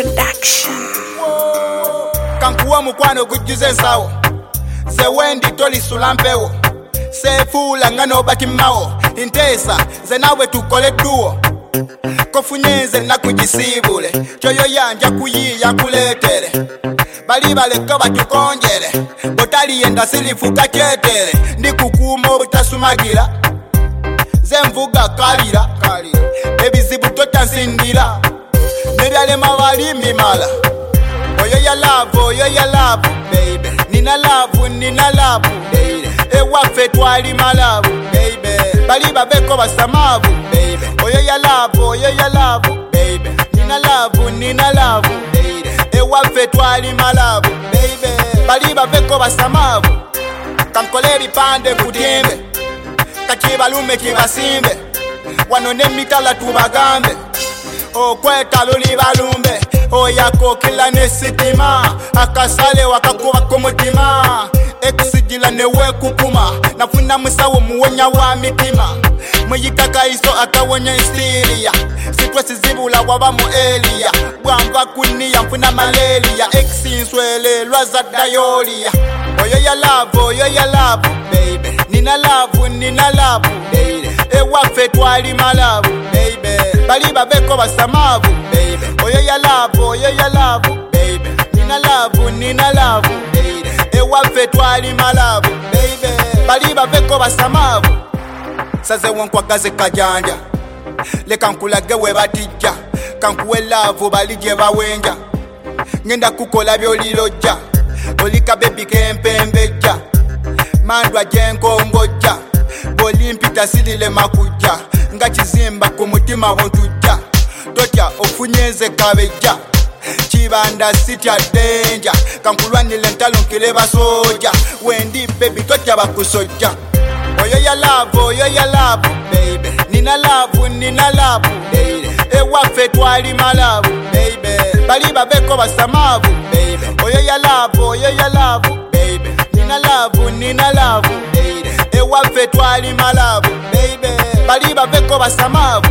Production. Kankuwa mukwano gujjuze ensawo ze wendi tolisula mpewo sefuula nga n'obatimawo inteesa ze naawe tukole dduwo kofunyenze nakugisiibule kyoyo yanja kuyiiya kuleetere bali baleka batukonjere botaliyenda silifuka kyetere ndikukuuma obutasumagira ze nvuga kalira ebizibu totansindira nebyalema balimbi mala oyo ya love baby nina love baby ewaffe twali malabu baby bali babeko basamabu baby oyo ya love baby nina love baby ewaffe twali malabu baby bali babeko basamabu kankole ebipande kutimbe kakibalume kibasimbe wano n'emitala tubagambe okwetalo libalumbe oyakokila nesitima akasale wakakuba kumutima ekusijila newekukuma nafuna musawo muwonya wa mitima muyitaka iso akawonya Syria sitwe sizibula waba mu Elia bwamba kuniya mfuna malaria eksinswele lwaza dayolia oyo ya love baby nina love baby ewaffe twali malabu baby bali babeko basamabu baby oyo ya love baby nina love baby ewaffe twali malabu baby bali babeko basamabu saze wonkwagaze kajanja leka nkulage we batijja kankuwe love bali gye bawenja ngenda kukola byolilojja olika baby kempembejja mandwa jenkombojja bolimpita silile makujja nga kizimba ku mutima wotujja totya ofunyeze kabejja kibanda sitya denja kankulwanile ntalonkile basoja wendi baby totya bakusojja oyo ya love baby nina love baby ewaffe twali malabu baby bali babeko basamabu baby oyo ya love baby nina love baby ewaffe twali malabu baby bali babeko basamabu